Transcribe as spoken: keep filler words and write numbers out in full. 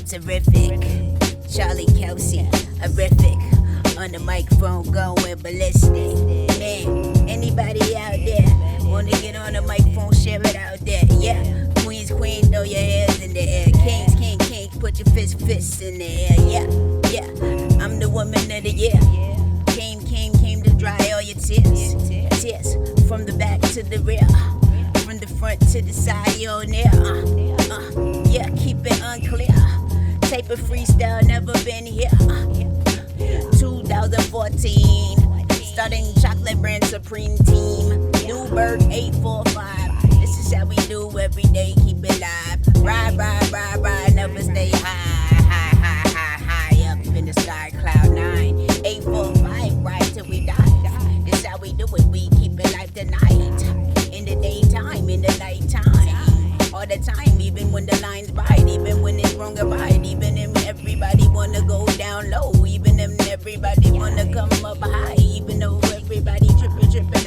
terrific. Charlie Kelsey, horrific. On the microphone going ballistic. Man, anybody out there wanna get on the microphone, share it out there. Yeah, queens, queen, throw your hands in the air. Kings, king, kings, put your fist, fists in the air. Yeah, yeah, I'm the woman of the year. Came, came, came to dry all your tears. Tears from the back to the rear, from the front to the side, you're near. Uh, uh, yeah, keep it unclear. Type of freestyle, never been here. twenty fourteen, starting chocolate brand supreme team. Newberg eight four five. This is how we do every day, keep it live. Ride, ride, ride, ride, never stay high, high, high, high, high up in the sky, cloud nine. eight four five, ride till we die. This how we do it, we keep it live tonight. In the daytime, in the nighttime, all the time, even when the lines bite, even when it's wrong or right, even if everybody wanna go down low, even if everybody wanna come up high, even though everybody tripping, tripping.